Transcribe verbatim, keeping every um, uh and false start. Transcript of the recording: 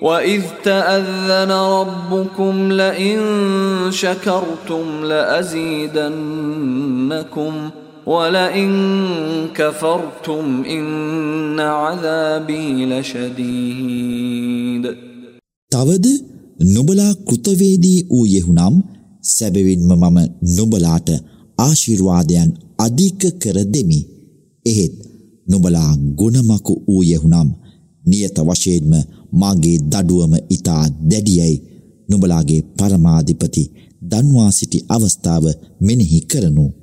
وَإِذْ تَأَذَّنَ رَبُّكُمْ لَئِن شَكَرْتُمْ لَأَزِيدَنَّكُمْ وَلَئِن كَفَرْتُمْ إِنَّ عَذَابِي لَشَدِيدٌ. තවද නුඹලා කෘතවේදී වූ යෙහුනම් සැබවින්ම මම නුඹලාට ආශිර්වාදයන් අධික කර දෙමි. එහෙත් නුඹලා ගුණමකු වූ යෙහුනම් නියත වශයෙන්ම මාගේ දඩුවම ඊතා දැඩියයි නුඹලාගේ පරමාධිපති දන්වා සිටි අවස්ථාව මෙනෙහි කරනු.